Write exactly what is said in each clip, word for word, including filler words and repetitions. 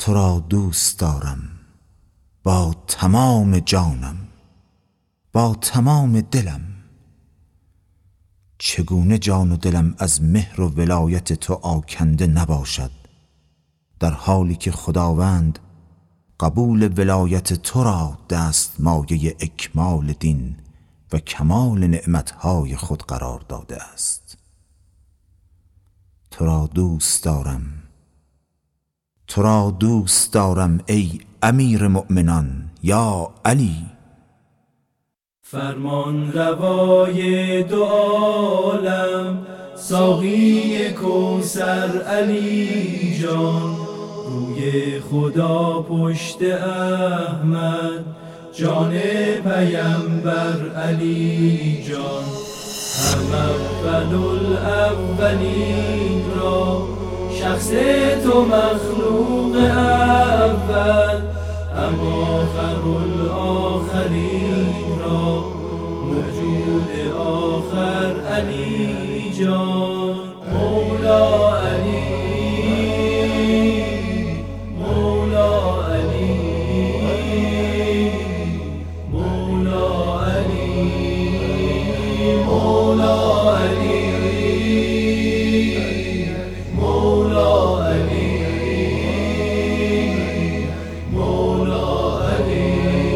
تو را دوست دارم با تمام جانم، با تمام دلم. چگونه جان و دلم از مهر و ولایت تو آکنده نباشد، در حالی که خداوند قبول ولایت تو را دست مایه اکمال دین و کمال نعمتهای خود قرار داده است. تو را دوست دارم، تو را دوست دارم ای امیر مؤمنان یا علی. فرمان روای دو عالم، ساقی کوثر علی جان، روی خدا پشت احمد، جان پیمبر علی جان. هم اول الاولین را شخص تو مخلوق اول، اما آخر الاخرین را موجود آخر علی جان. مولا علی، مولا علی، مولا علی، مولا علی، مولا علی، مولا علی.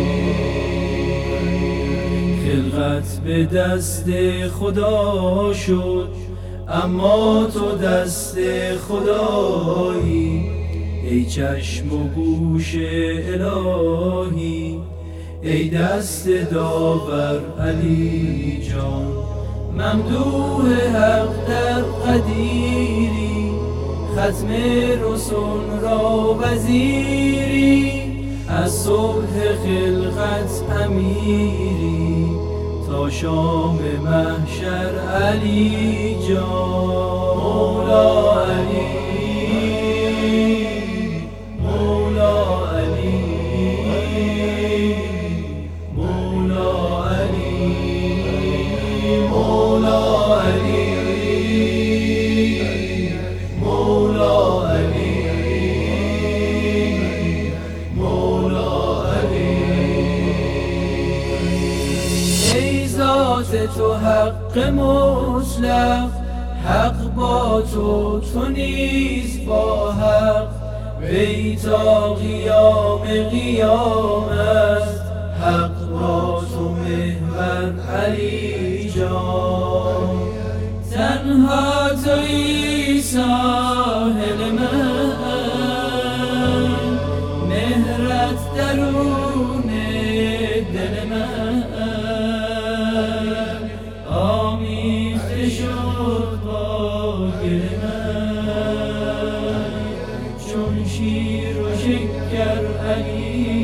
خلقت به دست خدا شد، اما تو دست خدایی. ای چشم و گوش الهی، ای دست داور علی جان. ممدوح حق در قدیری، ختم رسول را وزیری. از صبح خلقت امیری، تا شام محشر علی جان. مولا علی، مولا علی، مولا علی، مولا علی، مولا علی، مولا علی. ای ذات تو حق مطلق، حق با تو، تو نیز با حق. وی تا قیام قیامت، حق با تو محور علی جان. تنها تویی ساحل من، مهرت درون دل من. آمیخته شد با گل من، چون شیر و شکر علی